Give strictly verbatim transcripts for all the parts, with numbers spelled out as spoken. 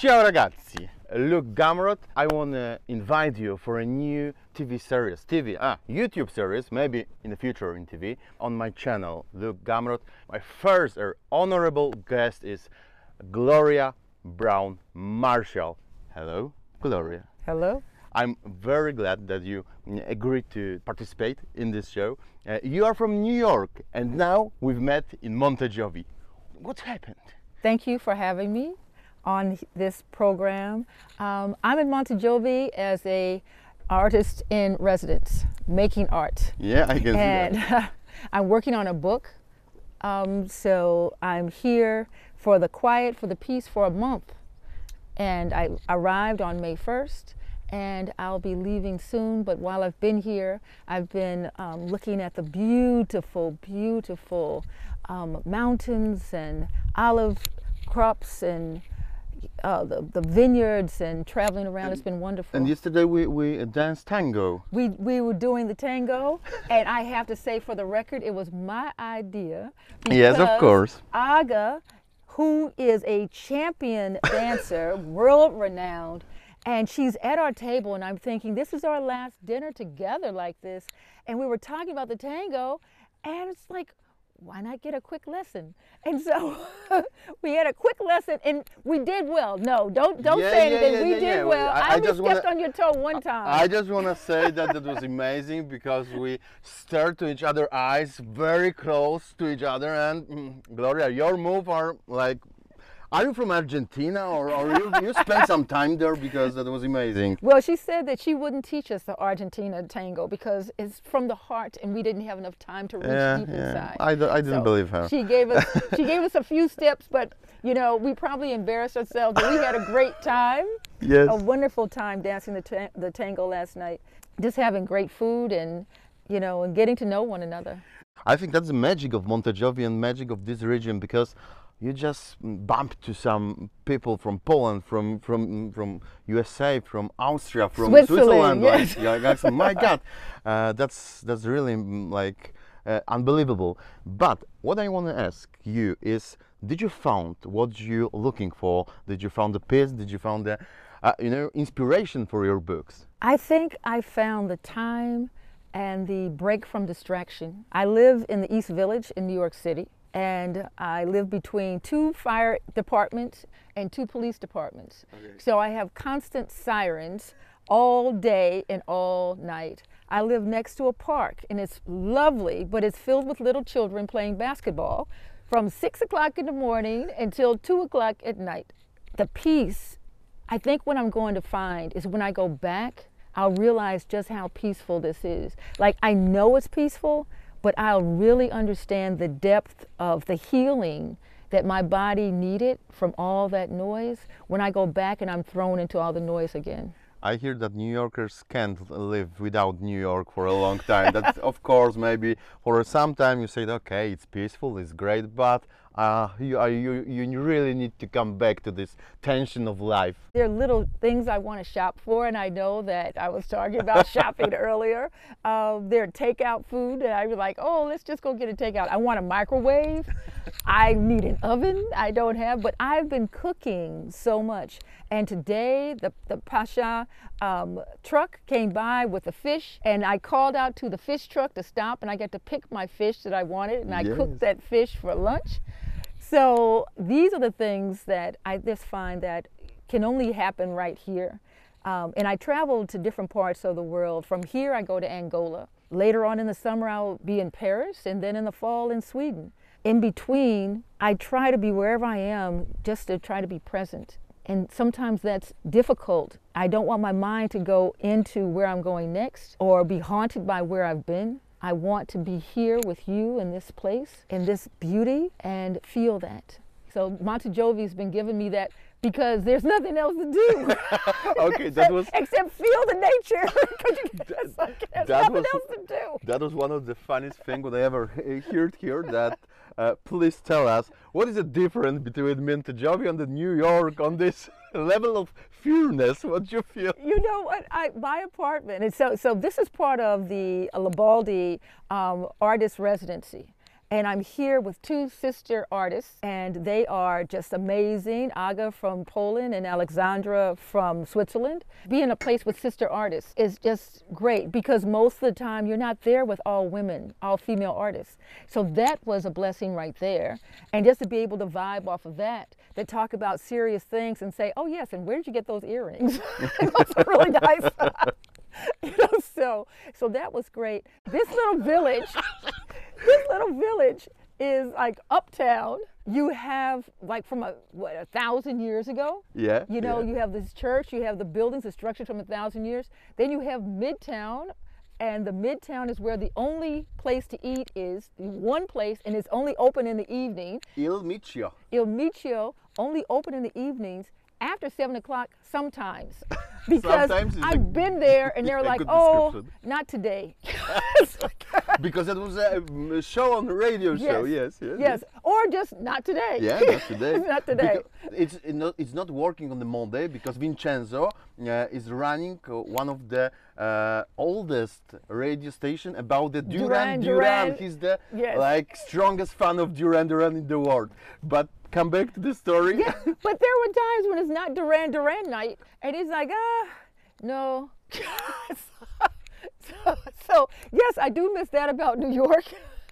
Ciao ragazzi, Luke Gamrot. I want to invite you for a new T V series, T V, ah, YouTube series, maybe in the future in T V, on my channel, Luke Gamrot. My first or honorable guest is Gloria Brown Marshall. Hello, Gloria. Hello. I'm very glad that you agreed to participate in this show. Uh, you are from New York and now we've met in Montejovi. What happened? Thank you for having me on this program. Um, I'm in Montejovi as a artist in residence, making art. Yeah, I can and, see that. I'm working on a book. Um, so I'm here for the quiet, for the peace for a month. And I arrived on May first. And I'll be leaving soon, but while I've been here, I've been um, looking at the beautiful, beautiful um, mountains and olive crops and uh, the, the vineyards and traveling around. And, it's been wonderful. And yesterday we, we danced tango. We, we were doing the tango, and I have to say for the record, it was my idea. Yes, of course. Aga, who is a champion dancer, world-renowned, and she's at our table, and I'm thinking, this is our last dinner together like this. And we were talking about the tango, and it's like, why not get a quick lesson? And so we had a quick lesson, and we did well. No, don't don't yeah, say yeah, anything. Yeah, we yeah, did yeah. well. I, I, I only just stepped wanna, on your toe one time. I just want to say that it was amazing because we stared to each other's eyes, very close to each other, and mm, Gloria, your move are like. Are you from Argentina, or, or you, you spent some time there because that was amazing? Well, she said that she wouldn't teach us the Argentina tango because it's from the heart, and we didn't have enough time to reach yeah, deep yeah. inside. I, d I didn't so believe her. She gave us she gave us a few steps, but you know we probably embarrassed ourselves. But we had a great time. Yes. A wonderful time dancing the ta the tango last night. Just having great food and you know and getting to know one another. I think that's the magic of Montejovi and magic of this region because. You just bump to some people from Poland, from from from U S A, from Austria, from Switzerland. Switzerland yes. Like, like, like, my God, uh, that's that's really like uh, unbelievable. But what I want to ask you is, did you found what you looking for? Did you found the peace? Did you found the uh, you know inspiration for your books? I think I found the time and the break from distraction. I live in the East Village in New York City. And I live between two fire departments and two police departments. Okay. So I have constant sirens all day and all night. I live next to a park and it's lovely, but it's filled with little children playing basketball from six o'clock in the morning until two o'clock at night. The peace, I think what I'm going to find is when I go back, I'll realize just how peaceful this is. Like I know it's peaceful, but I'll really understand the depth of the healing that my body needed from all that noise when I go back and I'm thrown into all the noise again. I hear that New Yorkers can't live without New York for a long time. That's, of course, maybe for some time you say, okay, it's peaceful, it's great, but uh, you, uh, you, you really need to come back to this tension of life. There are little things I want to shop for, and I know that I was talking about shopping earlier. Uh, there are takeout food, and I was like, oh, let's just go get a takeout. I want a microwave. I need an oven. I don't have, but I've been cooking so much. And today, the, the Pasha um, truck came by with the fish, and I called out to the fish truck to stop, and I got to pick my fish that I wanted, and I yes. cooked that fish for lunch. So these are the things that I just find that can only happen right here. Um, and I travel to different parts of the world. From here, I go to Angola. Later on in the summer, I'll be in Paris, and then in the fall in Sweden. In between, I try to be wherever I am just to try to be present. And sometimes that's difficult. I don't want my mind to go into where I'm going next or be haunted by where I've been. I want to be here with you in this place, in this beauty, and feel that. So Montejovi has been giving me that because there's nothing else to do. Okay, except, that was except feel the nature. There's that nothing was, else to do. That was one of the funniest things that I ever heard here. That uh, please tell us what is the difference between Montejovi and the New York on this level of fearness? What do you feel? You know what? I my apartment, and so so this is part of the Labaldi um, artist residency. And I'm here with two sister artists, and they are just amazing. Aga from Poland and Alexandra from Switzerland. Being a place with sister artists is just great because most of the time you're not there with all women, all female artists. So that was a blessing right there. And just to be able to vibe off of that, to talk about serious things and say, oh yes, and where did you get those earrings? Those are really nice. You know, so, so that was great. This little village, this little village is like uptown. You have like from a, what, a thousand years ago? Yeah. You know, yeah. you have this church, you have the buildings, the structures from a thousand years. Then you have Midtown, and the Midtown is where the only place to eat is, one place, and it's only open in the evening. Il Micio. Il Micio, only open in the evenings after seven o'clock sometimes. Because Sometimes it's I've a- been there and they're a like, good oh, description. not today. Because it was a um, show on the radio show, yes, yes. Yes, or just not today. Yeah, not today. Not today. Because it's it not, it's not working on the Monday because Vincenzo uh, is running uh, one of the uh, oldest radio station about the Duran Duran Duran. Duran. He's the Yes. like strongest fan of Duran Duran in the world. But come back to the story. Yeah, but there were times when it's not Duran Duran night, and he's like, ah, no. so, so, yes, I do miss that about New York.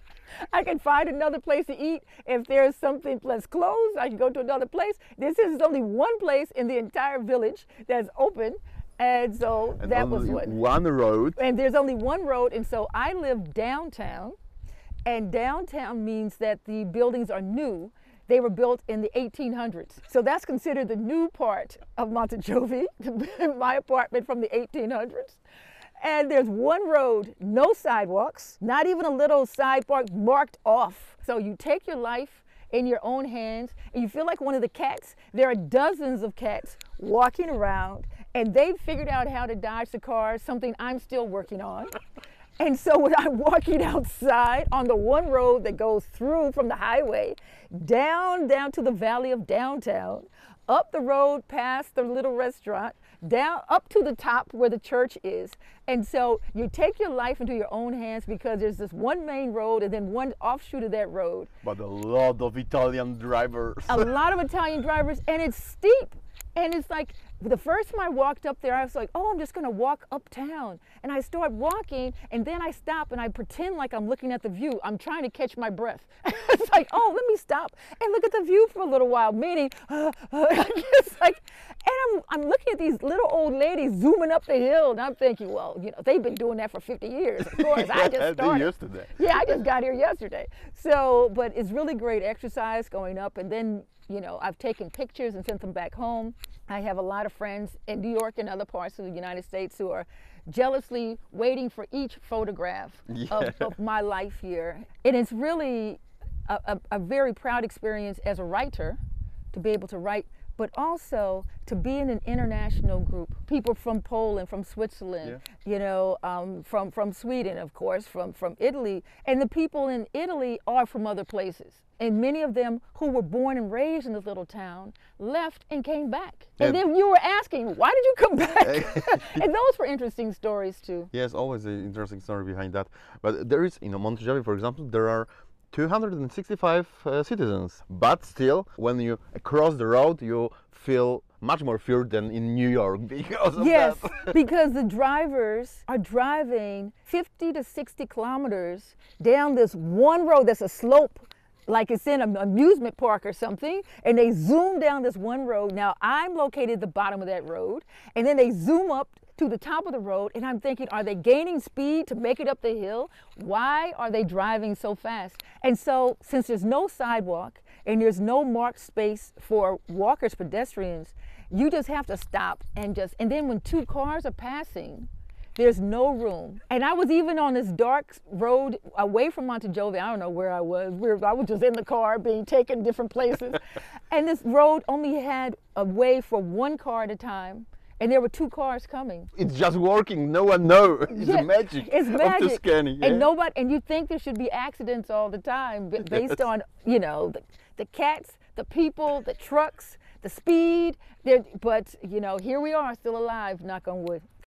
I can find another place to eat. If there's something less closed, I can go to another place. This is only one place in the entire village that's open, and so And that was only what. one road. And there's only one road, and so I live downtown, and downtown means that the buildings are new. They were built in the eighteen hundreds. So that's considered the new part of Montejovi, my apartment from the eighteen hundreds. And there's one road, no sidewalks, not even a little sidewalk marked off. So you take your life in your own hands and you feel like one of the cats. There are dozens of cats walking around and they've figured out how to dodge the cars, something I'm still working on. And so when I'm walking outside on the one road that goes through from the highway, down, down to the valley of downtown, up the road past the little restaurant, down up to the top where the church is. And so you take your life into your own hands because there's this one main road and then one offshoot of that road. But a lot of Italian drivers. A lot of Italian drivers, and it's steep. And it's like, the first time I walked up there, I was like, oh, I'm just gonna walk uptown. And I start walking, and then I stop and I pretend like I'm looking at the view. I'm trying to catch my breath. It's like, oh, let me stop and look at the view for a little while, meaning, uh, uh, it's like, and I'm, I'm looking at these little old ladies zooming up the hill, and I'm thinking, well, you know, they've been doing that for fifty years, of course. I just They started. used to that. Yeah, I just got here yesterday. So, but it's really great exercise going up, and then, you know, I've taken pictures and sent them back home. I have a lot of friends in New York and other parts of the United States who are jealously waiting for each photograph Yeah. of, of my life here. And it's really a, a, a very proud experience as a writer to be able to write, but also to be in an international group. People from Poland, from Switzerland, you know, um, from, from Sweden, of course, from, from Italy. And the people in Italy are from other places. And many of them who were born and raised in this little town left and came back. And Yeah. then you were asking, why did you come back? And those were interesting stories too. Yes, always an interesting story behind that. But there is, you know, Montejovi, for example, there are two hundred sixty-five uh, citizens. But still, when you cross the road, you feel much more fear than in New York because of Yes, that. because the drivers are driving fifty to sixty kilometers down this one road that's a slope, like it's in an amusement park or something, and they zoom down this one road. Now, I'm located at the bottom of that road, and then they zoom up to the top of the road, and I'm thinking, are they gaining speed to make it up the hill? Why are they driving so fast? And so, since there's no sidewalk, and there's no marked space for walkers, pedestrians, you just have to stop and just, and then when two cars are passing, there's no room. And I was even on this dark road away from Montejovi. I don't know where I was. We were, I was just in the car being taken different places. And this road only had a way for one car at a time. And there were two cars coming. It's just working, no one knows. It's Yeah, a magic it's magic. of Tuscany. Yeah? And nobody, and you think there should be accidents all the time b- based Yes. on, you know, the, the cats, the people, the trucks, the speed. They're- But, you know, here we are still alive, knock on wood.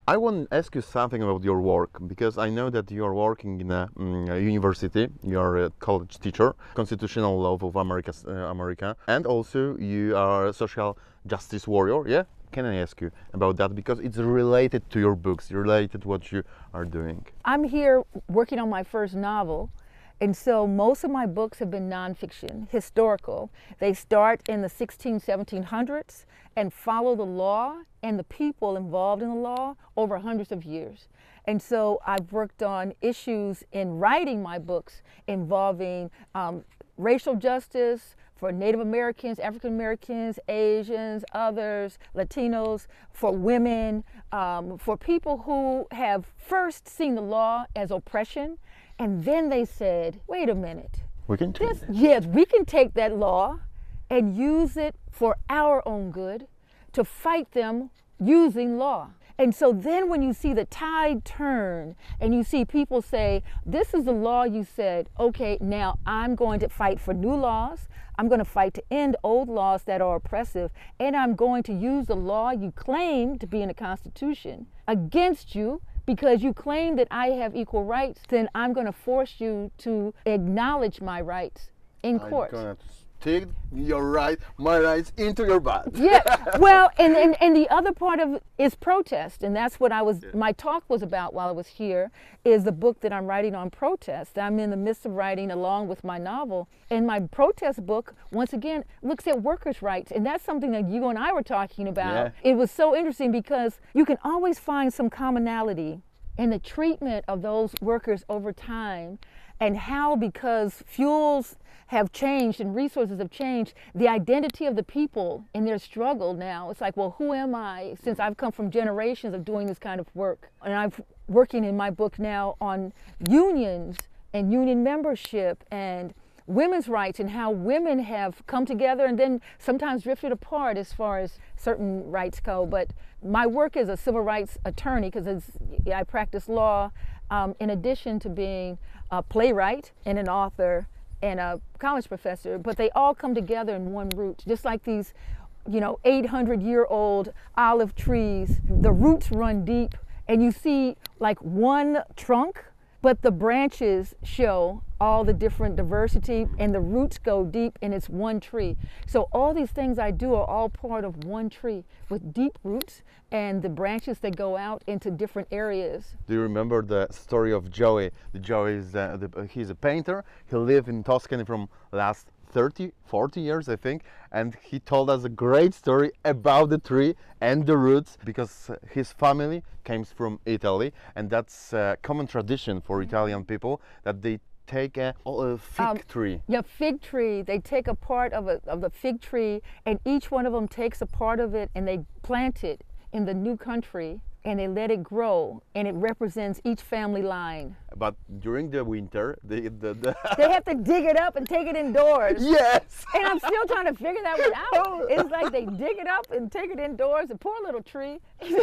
I want to ask you something about your work because I know that you are working in a, mm, a university. You are a college teacher, constitutional law of America, uh, America, and also you are a social justice warrior. Yeah, can I ask you about that because it's related to your books, related to what you are doing? I'm here working on my first novel. And so most of my books have been nonfiction, historical. They start in the sixteen, seventeen hundreds and follow the law and the people involved in the law over hundreds of years. And so I've worked on issues in writing my books involving um, racial justice for Native Americans, African Americans, Asians, others, Latinos, for women, um, for people who have first seen the law as oppression. And then they said, wait a minute. We can take this, yes, we can take that law and use it for our own good to fight them using law. And so then when you see the tide turn and you see people say, this is the law you said, okay, now I'm going to fight for new laws. I'm going to fight to end old laws that are oppressive. And I'm going to use the law you claim to be in the Constitution against you because you claim that I have equal rights, then I'm going to force you to acknowledge my rights in court. I'm gonna take your right, my rights into your butt. Yeah, well, and, and, and the other part of it is protest, and that's what I was, yeah. my talk was about while I was here, is the book that I'm writing on protest. I'm in the midst of writing along with my novel, and my protest book, once again, looks at workers' rights, and that's something that you and I were talking about. Yeah. It was so interesting because you can always find some commonality in the treatment of those workers over time, and how, because fuels have changed and resources have changed, the identity of the people in their struggle now, it's like, well, who am I, since I've come from generations of doing this kind of work? And I'm working in my book now on unions and union membership and women's rights and how women have come together and then sometimes drifted apart as far as certain rights go. But my work as a civil rights attorney, because I practice law, um, in addition to being a playwright and an author and a college professor, but they all come together in one root, just like these, you know, eight hundred year old olive trees. The roots run deep and you see like one trunk, but the branches show all the different diversity and the roots go deep and it's one tree. So all these things I do are all part of one tree with deep roots and the branches that go out into different areas. Do you remember the story of Joey? The Joey is uh, the, he's a painter. He lived in Tuscany from last thirty, forty years, I think, and he told us a great story about the tree and the roots because his family came from Italy, and that's a common tradition for Italian people that they take a, a fig um, tree. Yeah, fig tree. They take a part of, a, of the fig tree, and each one of them takes a part of it and they plant it in the new country and they let it grow, and it represents each family line. But during the winter, they, the, the they have to dig it up and take it indoors. Yes! And I'm still trying to figure that one out. It's like they dig it up and take it indoors, a poor little tree.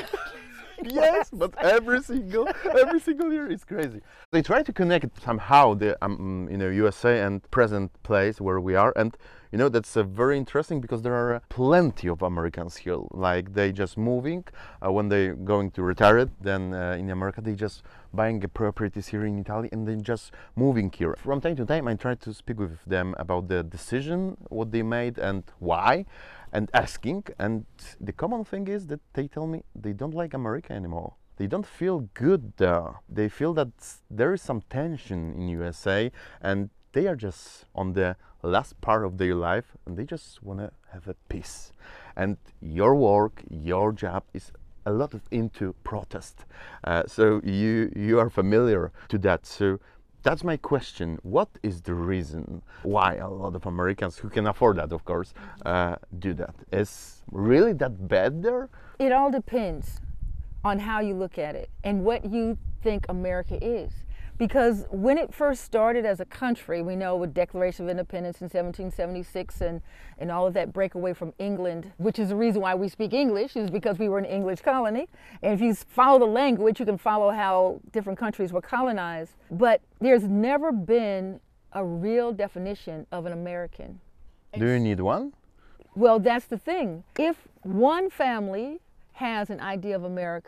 Yes, but every single every single year is crazy. They try to connect somehow the um, you know U S A and present place where we are, and you know that's uh, very interesting because there are plenty of Americans here. Like they just moving uh, when they going to retire. Then uh, in America they just buying properties here in Italy and then just moving here. From time to time I try to speak with them about the decision what they made and why, and asking, and the common thing is that they tell me they don't like America anymore. They don't feel good there. They feel that there is some tension in U S A and they are just on the last part of their life and they just want to have a peace. And your work, your job is a lot of into protest. Uh, so you, you are familiar to that. So that's my question. What is the reason why a lot of Americans who can afford that, of course, uh, do that? Is really that bad there? It all depends on how you look at it and what you think America is. Because when it first started as a country, we know with Declaration of Independence in seventeen seventy-six and, and all of that breakaway from England, which is the reason why we speak English, is because we were an English colony. And if you follow the language, you can follow how different countries were colonized. But there's never been a real definition of an American. Do you need one? Well, that's the thing. If one family has an idea of America,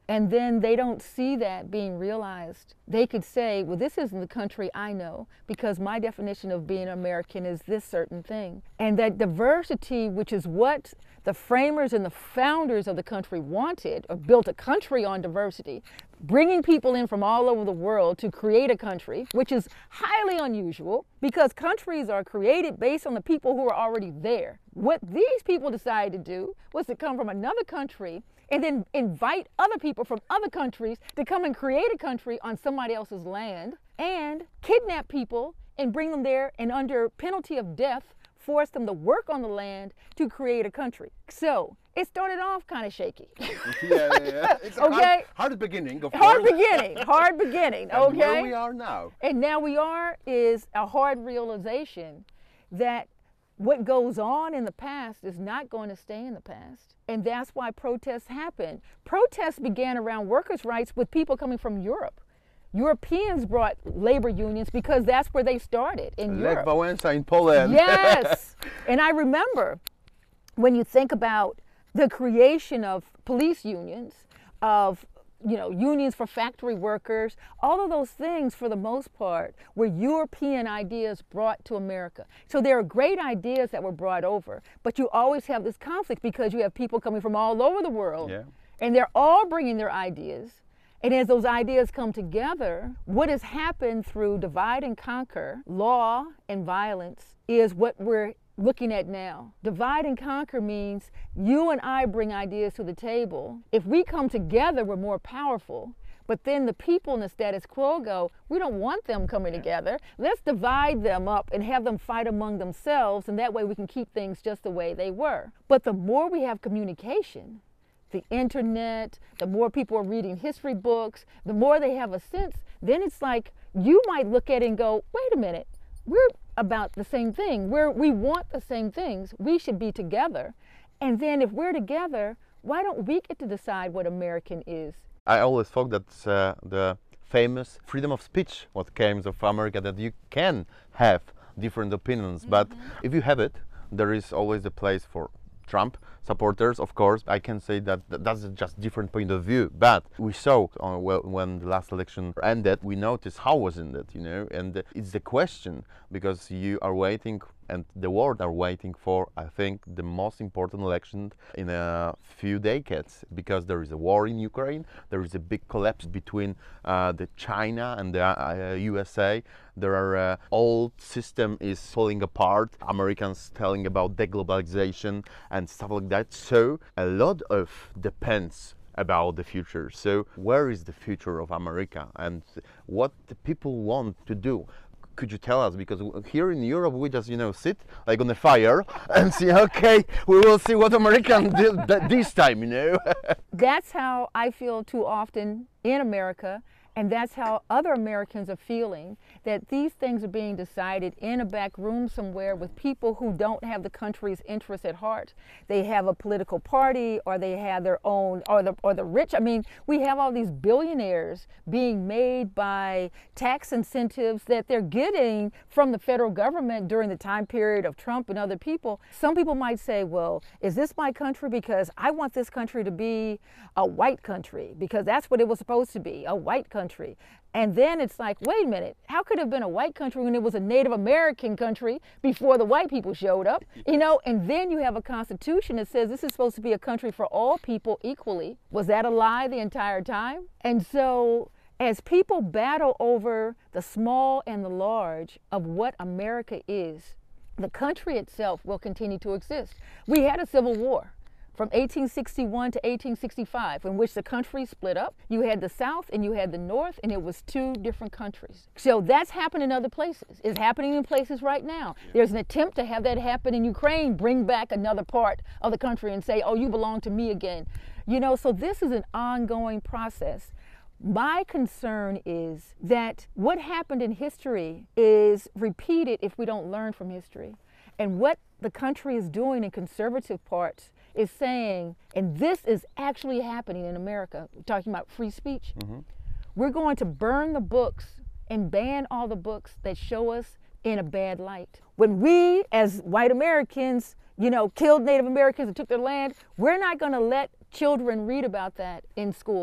and then they don't see that being realized, they could say, well, this isn't the country I know because my definition of being American is this certain thing. And that diversity, which is what the framers and the founders of the country wanted, or built a country on diversity, bringing people in from all over the world to create a country, which is highly unusual because countries are created based on the people who are already there. What these people decided to do was to come from another country and then invite other people from other countries to come and create a country on somebody else's land and kidnap people and bring them there, and under penalty of death, force them to work on the land to create a country. So it started off kind of shaky. yeah, yeah, yeah. It's a okay? hard, hard beginning, of hard course. beginning, hard beginning, And okay? where we are now. And now we are is a hard realization that what goes on in the past is not going to stay in the past. And that's why protests happen. Protests began around workers' rights with people coming from Europe. Europeans brought labor unions because that's where they started, in Lech Europe. Wałęsa in Poland. Yes. And I remember when you think about the creation of police unions, of you know, unions for factory workers, all of those things for the most part were European ideas brought to America. So there are great ideas that were brought over, but you always have this conflict because you have people coming from all over the world, Yeah. and they're all bringing their ideas. And as those ideas come together, what has happened through divide and conquer, law and violence, is what we're looking at now. Divide and conquer means you and I bring ideas to the table. If we come together, we're more powerful. But then the people in the status quo go, we don't want them coming together. Let's divide them up and have them fight among themselves, and that way we can keep things just the way they were. But the more we have communication, the internet, the more people are reading history books, the more they have a sense, then it's like you might look at it and go, wait a minute, we're about the same thing. We're, we want the same things. We should be together. And then if we're together, why don't we get to decide what American is? I always thought that uh, the famous freedom of speech, what came of America, that you can have different opinions, mm-hmm. but if you have it, there is always a place for Trump supporters, of course. I can say that that's just different point of view, but we saw uh, well, when the last election ended, we noticed how wasn't it, you know, and it's the question, because you are waiting and the world are waiting for, I think, the most important election in a few decades, because there is a war in Ukraine, there is a big collapse between uh, the China and the uh, U S A. There are uh, old system is falling apart. Americans telling about deglobalization and stuff like that. So a lot of depends about the future. So where is the future of America and what the people want to do? Could you tell us? Because here in Europe, we just, you know, sit like on the fire and see, okay, we will see what Americans did this time, you know. That's how I feel too often in America. And that's how other Americans are feeling, that these things are being decided in a back room somewhere with people who don't have the country's interests at heart. They have a political party, or they have their own, or the, or the rich. I mean, we have all these billionaires being made by tax incentives that they're getting from the federal government during the time period of Trump and other people. Some people might say, well, is this my country? Because I want this country to be a white country, because that's what it was supposed to be, a white country. Country. And then it's like, wait a minute, how could it have been a white country when it was a Native American country before the white people showed up? You know, and then you have a constitution that says this is supposed to be a country for all people equally. Was that a lie the entire time? And so as people battle over the small and the large of what America is, the country itself will continue to exist. We had a civil war from eighteen sixty-one to eighteen sixty-five, in which the country split up. You had the South and you had the North, and it was two different countries. So that's happened in other places. It's happening in places right now. There's an attempt to have that happen in Ukraine, bring back another part of the country and say, oh, you belong to me again. You know, so this is an ongoing process. My concern is that what happened in history is repeated if we don't learn from history. And what the country is doing in conservative parts is saying, and this is actually happening in America, we're talking about free speech. Mm-hmm. We're going to burn the books and ban all the books that show us in a bad light. When we, as white Americans, you know, killed Native Americans and took their land, we're not going to let children read about that in school.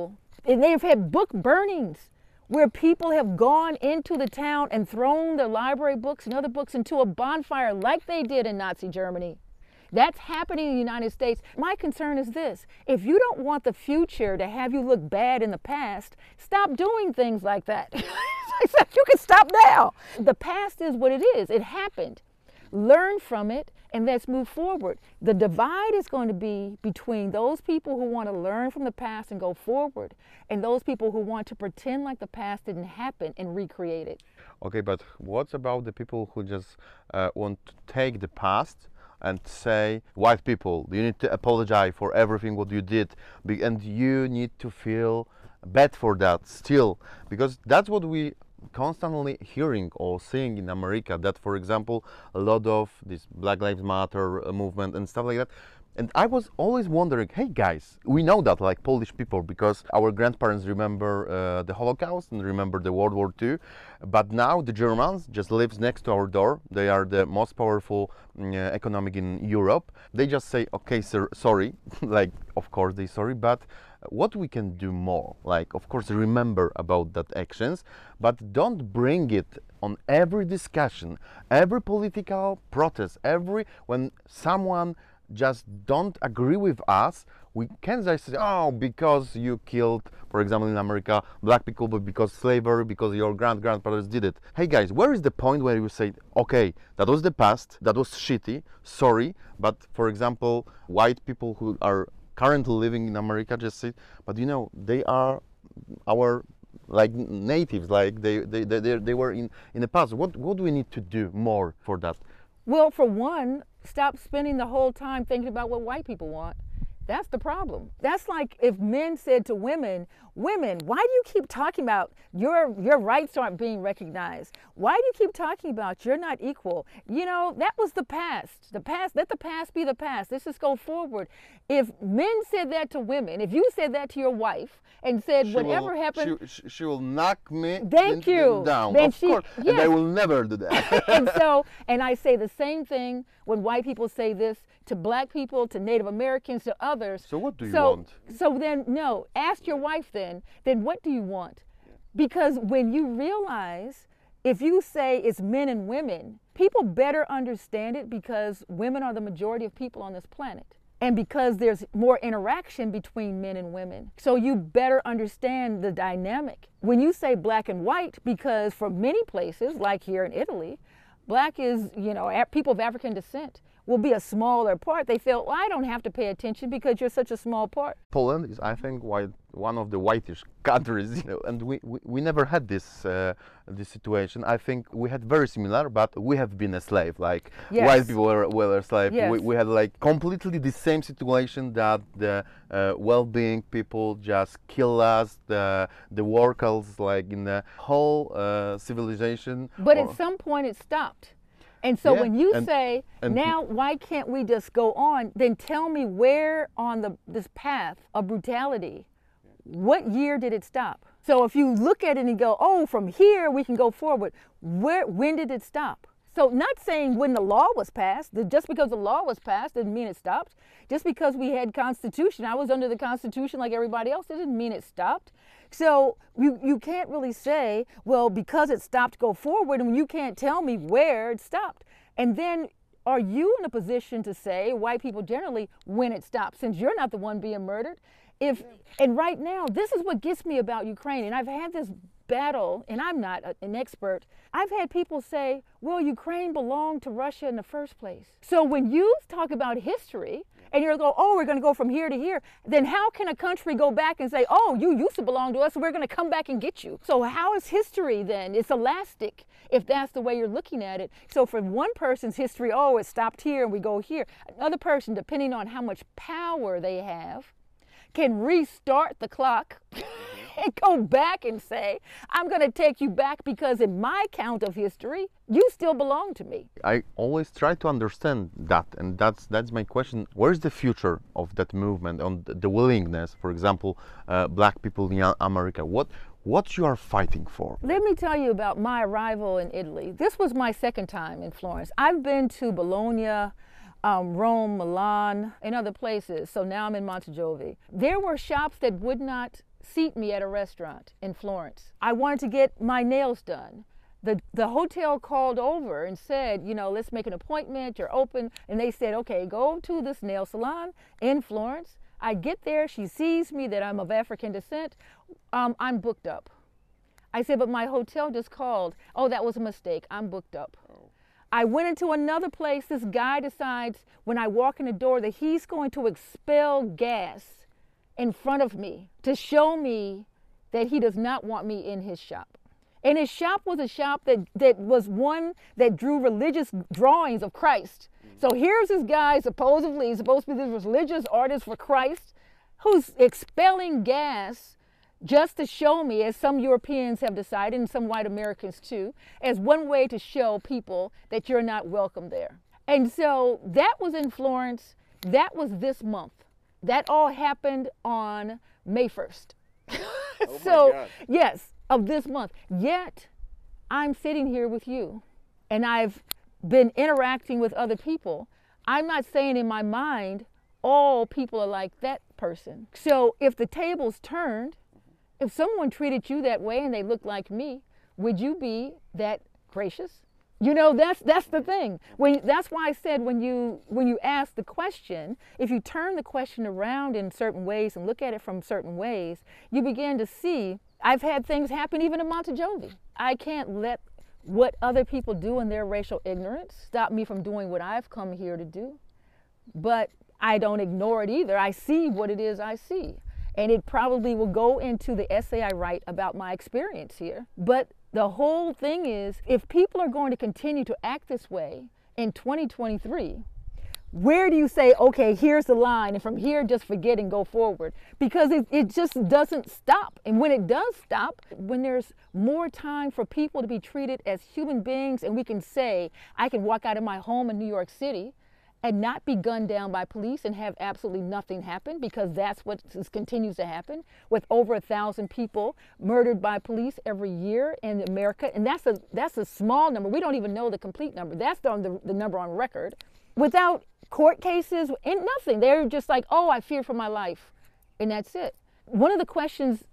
And they've had book burnings where people have gone into the town and thrown their library books and other books into a bonfire like they did in Nazi Germany. That's happening in the United States. My concern is this: if you don't want the future to have you look bad in the past, stop doing things like that. You can stop now. The past is what it is. It happened. Learn from it and let's move forward. The divide is going to be between those people who want to learn from the past and go forward, and those people who want to pretend like the past didn't happen and recreate it. Okay, but what about the people who just uh, want to take the past and say, white people, you need to apologize for everything what you did, and you need to feel bad for that still, because that's what we constantly hearing or seeing in America, that for example a lot of this Black Lives Matter movement and stuff like that. And I was always wondering, hey guys, we know that like Polish people, because our grandparents remember uh, the Holocaust and remember the World War Two, but now the Germans just lives next to our door. They are the most powerful uh, economic in Europe. They just say, okay sir, sorry, like of course they sorry, but what we can do more, like of course remember about that actions, but don't bring it on every discussion, every political protest, every when someone just don't agree with us, we can't just say, oh, because you killed, for example in America, black people, but because slavery, because your grand grandfathers did it. Hey guys, where is the point where you say, okay, that was the past, that was shitty, sorry, but for example white people who are currently living in America just say, but you know, they are our like natives, like they they they, they were in in the past. What what do we need to do more for that? Well, for one, stop spending the whole time thinking about what white people want. That's the problem. That's like if men said to women, women, why do you keep talking about your your rights aren't being recognized? Why do you keep talking about you're not equal? You know, that was the past. The past, let the past be the past. Let's just go forward. If men said that to women, if you said that to your wife and said She whatever will, happened, she, she will knock me thank in- you. down, Then of she- course, and I yes. will never do that. And so, and I say the same thing when white people say this to black people, to Native Americans, to others. So what do you so, want? So then, no, ask your wife then, then what do you want? Because when you realize, if you say it's men and women, people better understand it because women are the majority of people on this planet. And because there's more interaction between men and women. So you better understand the dynamic. When you say black and white, because for many places, like here in Italy, black is, you know, people of African descent will be a smaller part. They feel, well, I don't have to pay attention because you're such a small part. Poland is, I think, white, one of the whitish countries, you know, and we, we, we never had this uh, this situation. I think we had very similar, but we have been a slave. Like Yes. white people were, were a slave. Yes. We, we had like completely the same situation, that the uh, well-being people just kill us, the the workers, like in the whole uh, civilization. But or- at some point it stopped. And so Yeah, when you and- say, and- now why can't we just go on, then tell me where on the this path of brutality, what year did it stop? So if you look at it and go, oh, from here we can go forward, where, when did it stop? So not saying when the law was passed, that just because the law was passed didn't mean it stopped. Just because we had Constitution, I was under the Constitution like everybody else, it didn't mean it stopped. So you, you can't really say, well, because it stopped, go forward, and you can't tell me where it stopped. And then are you in a position to say, white people generally, when it stopped, since you're not the one being murdered? If, and right now, this is what gets me about Ukraine, and I've had this battle, and I'm not a, an expert. I've had people say, well, Ukraine belonged to Russia in the first place. So when you talk about history, and you're going, oh, we're going to go from here to here, then how can a country go back and say, oh, you used to belong to us, so we're going to come back and get you? So how is history then? It's elastic, if that's the way you're looking at it. So for one person's history, oh, it stopped here and we go here. Another person, depending on how much power they have, can restart the clock and go back and say, I'm going to take you back because in my count of history, you still belong to me. I always try to understand that, and that's that's my question. Where's the future of that movement, on the willingness, for example, uh, black people in America? What what you are fighting for? Let me tell you about my arrival in Italy. This was my second time in Florence. I've been to Bologna, Um, Rome, Milan, and other places. So now I'm in Montejovi. There were shops that would not seat me at a restaurant in Florence. I wanted to get my nails done. The, the hotel called over and said, you know, let's make an appointment, you're open. And they said, okay, go to this nail salon in Florence. I get there, she sees me that I'm of African descent. Um, I'm booked up. I said, but my hotel just called. Oh, that was a mistake, I'm booked up. Oh. I went into another place. This guy decides when I walk in the door that he's going to expel gas in front of me to show me that he does not want me in his shop. And his shop was a shop that, that was one that drew religious drawings of Christ. So here's this guy, supposedly, he's supposed to be this religious artist for Christ, who's expelling gas just to show me, as some Europeans have decided, and some white Americans too, as one way to show people that you're not welcome there. And so that was in Florence. That was this month. That all happened on May first. Oh so, my God. yes, of this month. Yet, I'm sitting here with you, and I've been interacting with other people. I'm not saying in my mind, all people are like that person. So if the tables turned, if someone treated you that way and they looked like me, would you be that gracious? You know, that's that's the thing. When that's why I said when you when you ask the question, if you turn the question around in certain ways and look at it from certain ways, you begin to see. I've had things happen even in Montejovi. I can't let what other people do in their racial ignorance stop me from doing what I've come here to do. But I don't ignore it either. I see what it is I see. And it probably will go into the essay I write about my experience here. But the whole thing is, if people are going to continue to act this way in twenty twenty-three, where do you say, okay, here's the line, and from here just forget and go forward? Because it, it just doesn't stop. And when it does stop, when there's more time for people to be treated as human beings, and we can say, I can walk out of my home in New York City and not be gunned down by police and have absolutely nothing happen, because that's what continues to happen with over a thousand people murdered by police every year in America. And that's a, that's a small number. We don't even know the complete number. That's the, the, the number on record. Without court cases and nothing. They're just like, oh, I fear for my life. And that's it. One of the questions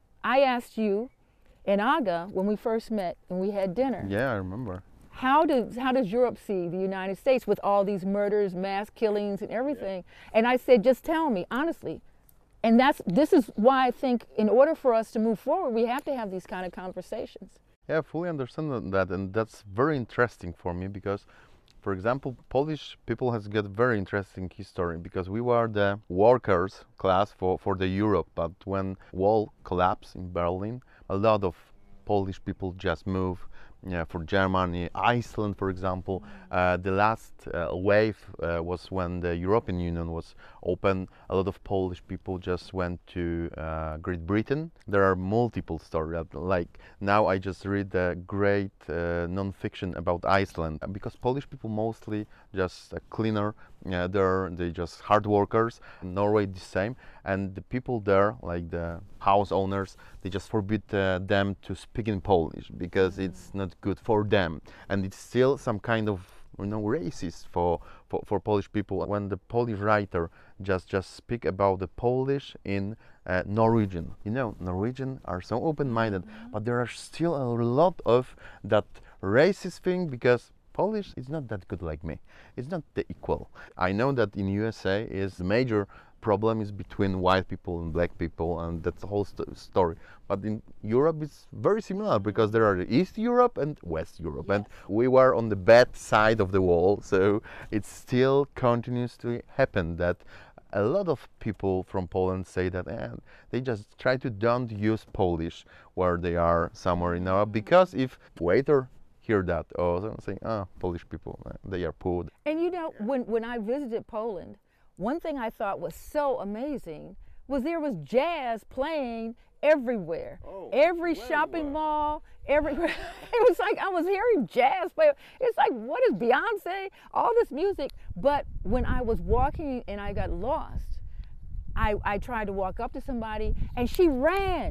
I asked you in Aga when we first met and we had dinner. Yeah, I remember. How does, how does Europe see the United States with all these murders, mass killings, and everything? Yeah. And I said, just tell me, honestly. And that's, this is why I think in order for us to move forward, we have to have these kind of conversations. Yeah, I fully understand that, and that's very interesting for me because, for example, Polish people has got very interesting history because we were the workers class for, for the Europe, but when wall collapsed in Berlin, a lot of Polish people just moved. Yeah, for Germany, Iceland, for example. Uh, the last uh, wave uh, was when the European Union was open. A lot of Polish people just went to uh, Great Britain. There are multiple stories. Like now, I just read a great uh, non-fiction about Iceland because Polish people mostly just a cleaner. Uh, they're they just hard workers. In Norway, the same. And the people there, like the house owners, they just forbid uh, them to speak in Polish because it's not good for them, and it's still some kind of, you know, racist for, for, for Polish people. When the Polish writer just just speak about the Polish in uh, Norwegian, you know, Norwegian are so open-minded, mm-hmm. but there are still a lot of that racist thing because Polish is not that good like me. It's not the equal. I know that in U S A is the major problem is between white people and black people, and that's the whole st story. But in Europe, it's very similar because there are East Europe and West Europe, yes. And we were on the bad side of the wall, so it still continues to happen that a lot of people from Poland say that eh, they just try to don't use Polish where they are somewhere in Europe, because if waiter hear that or saying, ah, oh, Polish people, they are poor. And you know, when, when I visited Poland, one thing I thought was so amazing was there was jazz playing everywhere. Oh, every shopping mall, everywhere. It was like I was hearing jazz play. It's like, what is Beyonce? All this music. But when I was walking and I got lost, I, I tried to walk up to somebody and she ran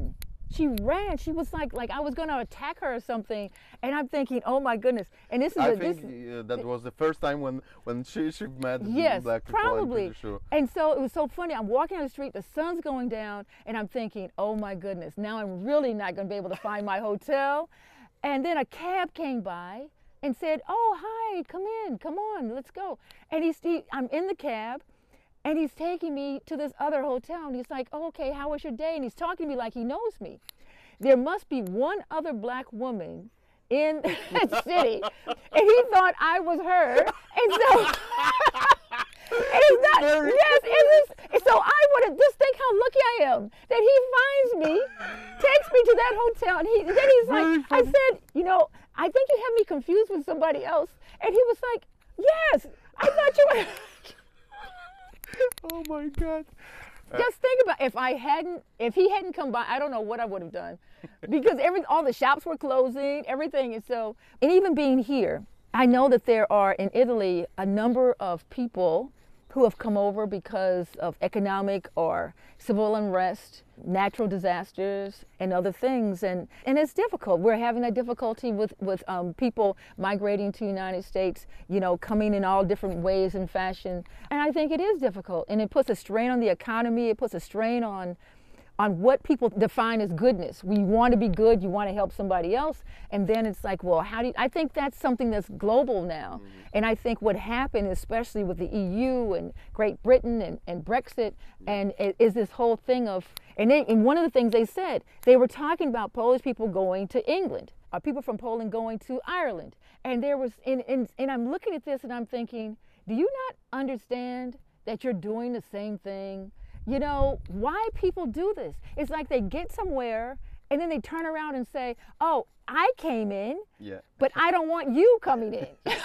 She ran. She was like, like I was going to attack her or something. And I'm thinking, oh my goodness. And this is I a, think this, uh, that was the first time when when she she met yes, black people. I'm probably. pretty sure. And so it was so funny. I'm walking on the street, the sun's going down, and I'm thinking, oh my goodness, now I'm really not going to be able to find my hotel. And then a cab came by and said, oh, hi, come in, come on, let's go. And he's, he, I'm in the cab, and he's taking me to this other hotel, and he's like, oh, okay, how was your day? And he's talking to me like he knows me. There must be one other black woman in the city, and he thought I was her, and so, and he's not, Very yes, it is, and so I want to just think how lucky I am that he finds me, takes me to that hotel, and he, then he's Very like, I said, you know, I think you have me confused with somebody else, and he was like, yes, I thought you were. Oh my God. Just think about if I hadn't, if he hadn't come by, I don't know what I would have done, because every all the shops were closing, everything, and so, and even being here, I know that there are in Italy a number of people who have come over because of economic or civil unrest, natural disasters, and other things, and and it's difficult. We're having that difficulty with with um, people migrating to the United States, you know, coming in all different ways and fashion, and I think it is difficult, and it puts a strain on the economy. It puts a strain on on what people define as goodness. We want to be good, you want to help somebody else, and then it's like, well, how do you, I think that's something that's global now. Mm-hmm. And I think what happened, especially with the E U and Great Britain and, and Brexit, mm-hmm. and it, is this whole thing of, and, they, and one of the things they said, they were talking about Polish people going to England, or people from Poland going to Ireland. And there was, and, and, and I'm looking at this and I'm thinking, do you not understand that you're doing the same thing? You know, why people do this? It's like they get somewhere and then they turn around and say, oh, I came in, yeah. but I don't want you coming in. yes,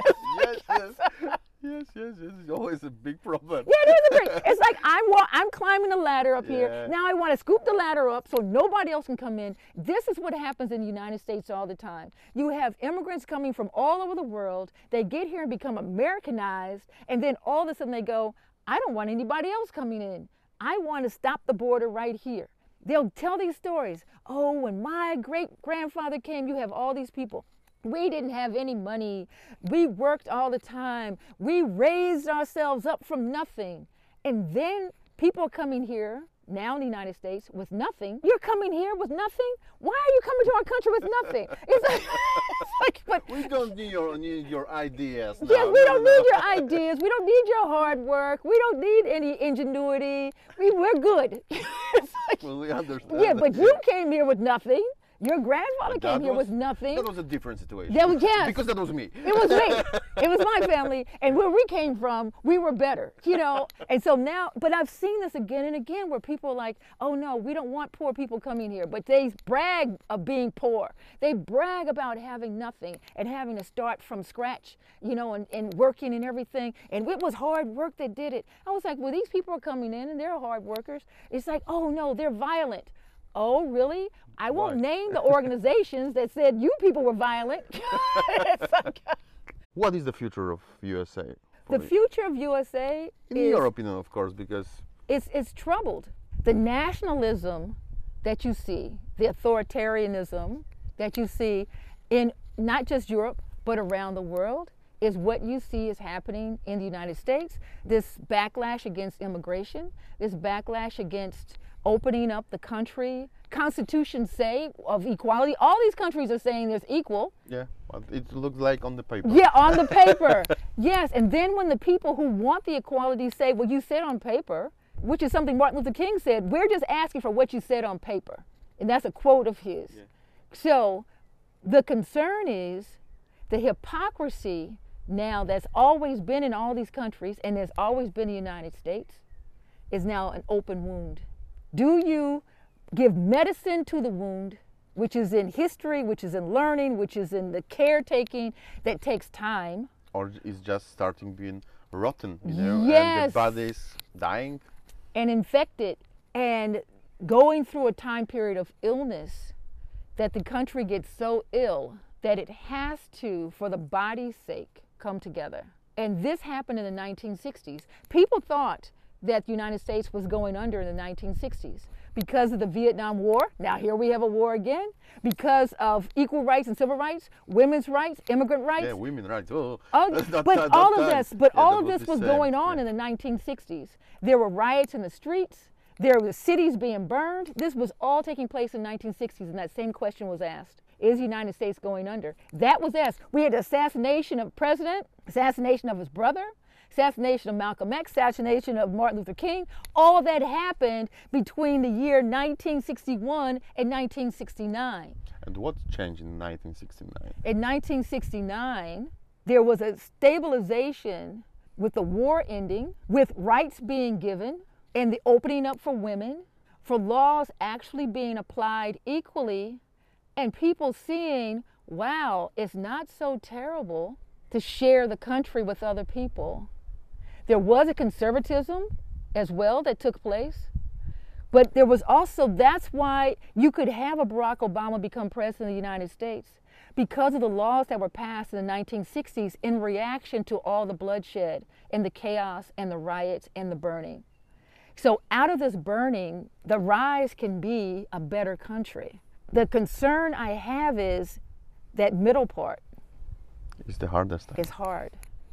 yes. Yes, yes, yes. It's always a big problem. Yeah, it is a big, it's like I'm, I'm climbing the ladder up yeah. here. Now I want to scoop the ladder up so nobody else can come in. This is what happens in the United States all the time. You have immigrants coming from all over the world. They get here and become Americanized, and then all of a sudden they go, I don't want anybody else coming in. I want to stop the border right here. They'll tell these stories. Oh, when my great-grandfather came, you have all these people. We didn't have any money. We worked all the time. We raised ourselves up from nothing. And then people are coming here, now in the United States, with nothing. You're coming here with nothing? Why are you coming to our country with nothing? It's like, it's like but, we don't need your, need your ideas now. Yes, we no, don't no. need your ideas. We don't need your hard work. We don't need any ingenuity. We, we're good. It's like, well, we understand. yeah, but you came here with nothing. Your grandfather But came that here was- with nothing. That was a different situation. That was- yes. Because that was me. It was me. It was my family. And where we came from, we were better, you know? And so now, but I've seen this again and again where people are like, oh no, we don't want poor people coming here. But they brag of being poor. They brag about having nothing and having to start from scratch, you know, and, and working and everything. And it was hard work that did it. I was like, well, these people are coming in and they're hard workers. It's like, oh no, they're violent. Oh, really? I won't Right. name the organizations that said you people were violent. It's like, What is the future of U S A? for the you? future of U S A In is your opinion, of course, because it's, it's troubled. The nationalism that you see, the authoritarianism that you see in not just Europe, but around the world, is what you see is happening in the United States. This backlash against immigration, this backlash against opening up the country. Constitutions say of equality. All these countries are saying there's equal. yeah, well, it looks like on the paper. Yeah, on the paper. Yes, and then when the people who want the equality say, well, you said on paper, which is something Martin Luther King said, we're just asking for what you said on paper. And that's a quote of his. Yeah. So the concern is the hypocrisy now that's always been in all these countries and there's always been in the United States is now an open wound. Do you give medicine to the wound, which is in history, which is in learning, which is in the caretaking that takes time? Or it's just starting being rotten, you know, and Yes. the body's dying. And infected and going through a time period of illness that the country gets so ill that it has to, for the body's sake, come together. And this happened in the nineteen sixties. People thought that the United States was going under in the nineteen sixties. Because of the Vietnam War, now here we have a war again. Because of equal rights and civil rights, women's rights, immigrant rights. Yeah, women rights. Oh, all, that's not but that, all that of time. this, but Yeah, all that of this the was same. going on Yeah. in the nineteen sixties. There were riots in the streets. There were cities being burned. This was all taking place in the nineteen sixties, and that same question was asked. Is the United States going under? That was asked. We had the assassination of the president, assassination of his brother, assassination of Malcolm X, assassination of Martin Luther King. All that happened between the year nineteen sixty-one and nineteen sixty-nine. And what changed in nineteen sixty-nine? In nineteen sixty-nine, there was a stabilization with the war ending, with rights being given, and the opening up for women, for laws actually being applied equally, and people seeing, wow, it's not so terrible to share the country with other people. There was a conservatism as well that took place, but there was also, that's why you could have a Barack Obama become president of the United States, because of the laws that were passed in the nineteen sixties in reaction to all the bloodshed and the chaos and the riots and the burning. So out of this burning, the rise can be a better country. The concern I have is that middle part. It's the hardest. Is hard.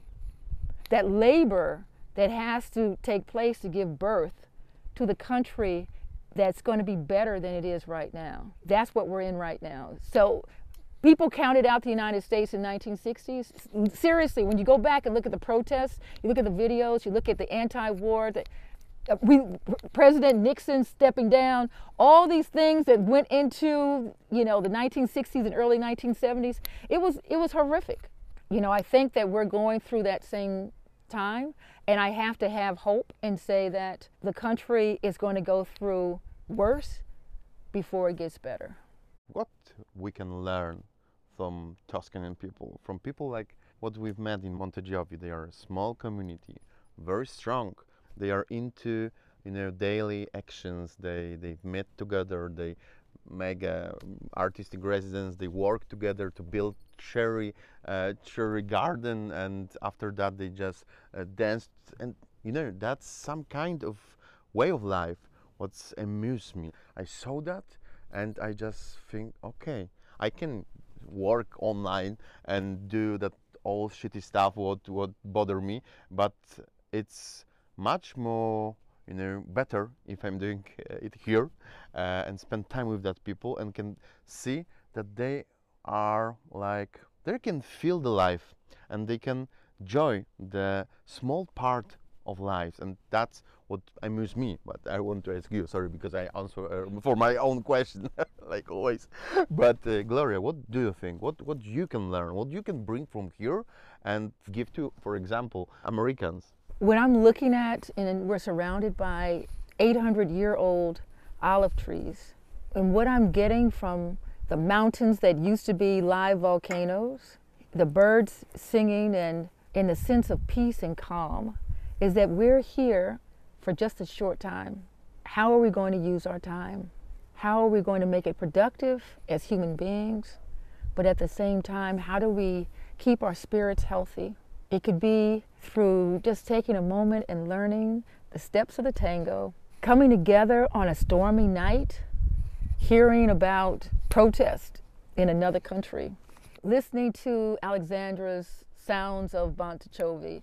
That labor that has to take place to give birth to the country that's going to be better than it is right now. That's what we're in right now. So people counted out the United States in the nineteen sixties. Seriously, when you go back and look at the protests, you look at the videos, you look at the anti-war, the, uh, we, President Nixon stepping down, all these things that went into, you know, the nineteen sixties and early nineteen seventies, it was, it was horrific. You know, I think that we're going through that same time, and I have to have hope and say that the country is going to go through worse before it gets better. What we can learn from Tuscanian people, from people like what we've met in Montegiovi. They are a small community, very strong. They are into, you know, daily actions. They they've met together. They make a artistic residence. They work together to build cherry uh, cherry garden, and after that they just uh, danced. And you know, that's some kind of way of life. What's amused me, I saw that, and I just think, okay, I can work online and do that all shitty stuff what what bother me, but it's much more, you know, better if I'm doing it here uh, and spend time with that people and can see that they are like, they can feel the life and they can enjoy the small part of life, and that's what amuses me. But I want to ask you, sorry, because I answer uh, for my own question like always. But uh, Gloria, what do you think? What what you can learn? What you can bring from here and give to, for example, Americans? When I'm looking at, and we're surrounded by eight hundred year old olive trees, and what I'm getting from the mountains that used to be live volcanoes, the birds singing, and in the sense of peace and calm, is that we're here for just a short time. How are we going to use our time? How are we going to make it productive as human beings? But at the same time, how do we keep our spirits healthy? It could be through just taking a moment and learning the steps of the tango, coming together on a stormy night, hearing about protest in another country, listening to Alexandra's sounds of Montegiovi.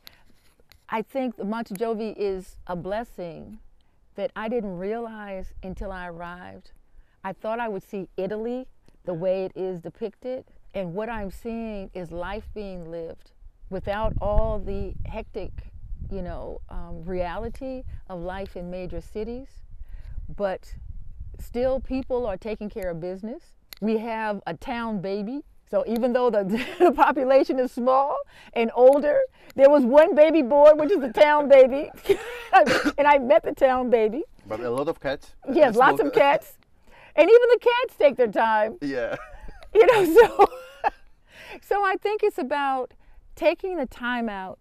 I think the Montegiovi is a blessing that I didn't realize until I arrived. I thought I would see Italy the way it is depicted, and what I'm seeing is life being lived without all the hectic, you know, um, reality of life in major cities. But still, people are taking care of business. We have a town baby. So even though the, the population is small and older, there was one baby boy, which is the town baby. And I met the town baby. But a lot of cats. Yes, lots of cats. And even the cats take their time. Yeah. You know, so, so I think it's about taking the time out,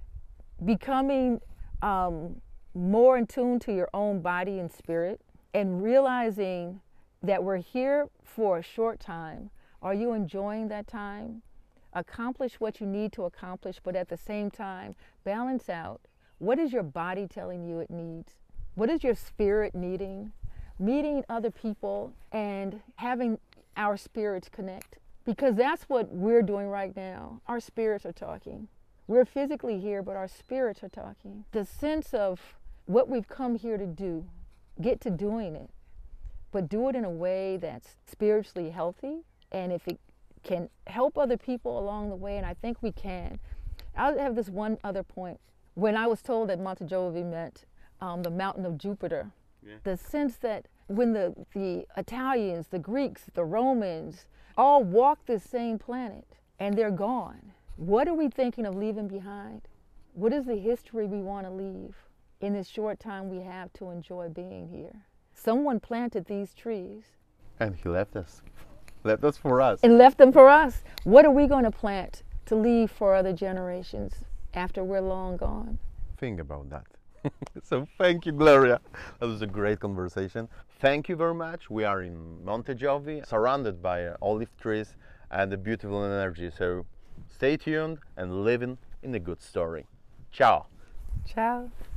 becoming um, more in tune to your own body and spirit, and realizing that we're here for a short time. Are you enjoying that time? Accomplish what you need to accomplish, but at the same time, balance out What is your body telling you it needs? What is your spirit needing? Meeting other people and having our spirits connect. Because that's what we're doing right now. Our spirits are talking. We're physically here, but our spirits are talking. The sense of what we've come here to do, get to doing it, but do it in a way that's spiritually healthy. And if it can help other people along the way, and I think we can. I'll have this one other point. When I was told that Monte Giove meant um, the mountain of Jupiter, yeah. The sense that when the, the Italians, the Greeks, the Romans, all walk this same planet and they're gone, what are we thinking of leaving behind? What is the history we want to leave in this short time we have to enjoy being here? Someone planted these trees. And he left us. Left us for us. And left them for us. What are we going to plant to leave for other generations after we're long gone? Think about that. So thank you, Gloria. That was a great conversation. Thank you very much. We are in Monte Giove, surrounded by uh, olive trees and the beautiful energy. So stay tuned and living in a good story. Ciao. Ciao.